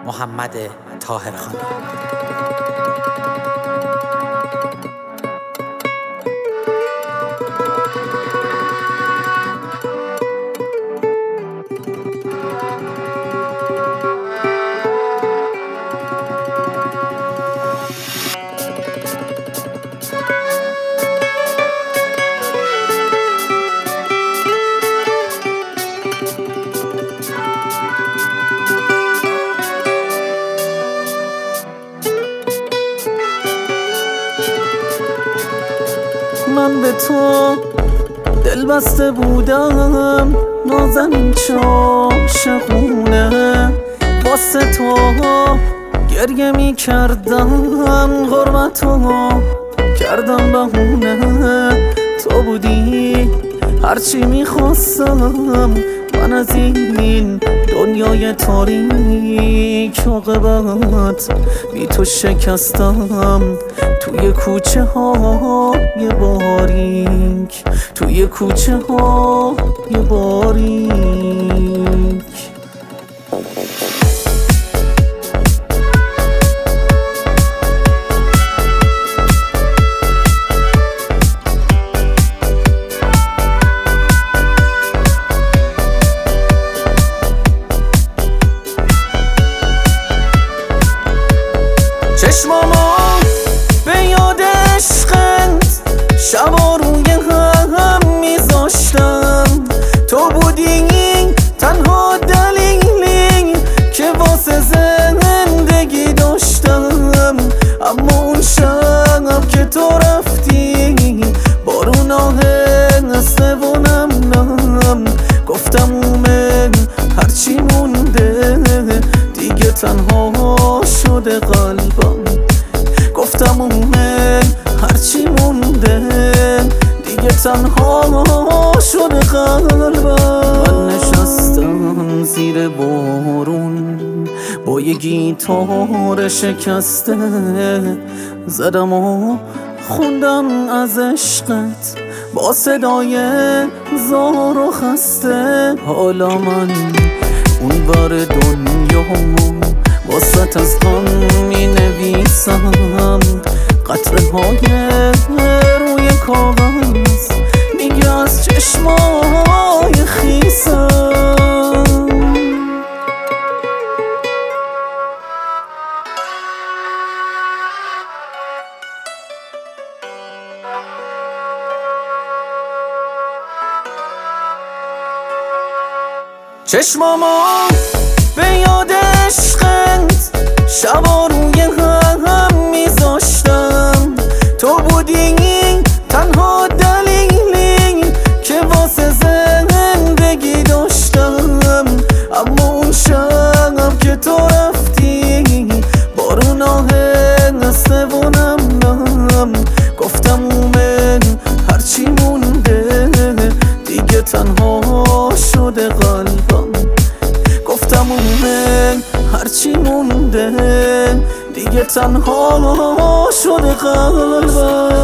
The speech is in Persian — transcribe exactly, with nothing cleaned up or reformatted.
محمد طاهرخانی. من به تو دل بسته بودم، نازنین عاشقونه، واسه تو گریه می کردم، غربتو کردم بهونه. تو بودی هرچی می خواستم، من از این دنیای تاریک عاقبت بی تو شکستم. توی کوچه های باریک، توی کوچه های باریک. چشمامو به یاد عشقت شبا روی هم میذاشتم. تو بودی تنها دلیلی که واسه زندگی داشتم. اما اون شب که تو رفتی، بارون آهسته و نم نم، گفتم اومد هرچی مونده دیگه تنها شده قلبم. گفتم اومد هرچی مونده دیگه تنها شده قلبم. من نشستم زیر بارون با یه گیتار شکسته، زدم و خوندم از عشقت با صدای زار و خسته. حالا من اون ور دنیا واسط از غم می نویسم، قطره های روی کاغذ میگه از چشمای خیسم. چشمامو به یاد عشقت شبا روی هم میذاشتم. تو بودی تنها دلیلی که واسه زندگی داشتم. اما اون شب که تو رفتی، بارون آهسته و نم نم، گفتم اومد هرچی مونده دیگه تنها شده قلبم. گفتم اومد هرچی مونده دیگه تنها شده قلبم.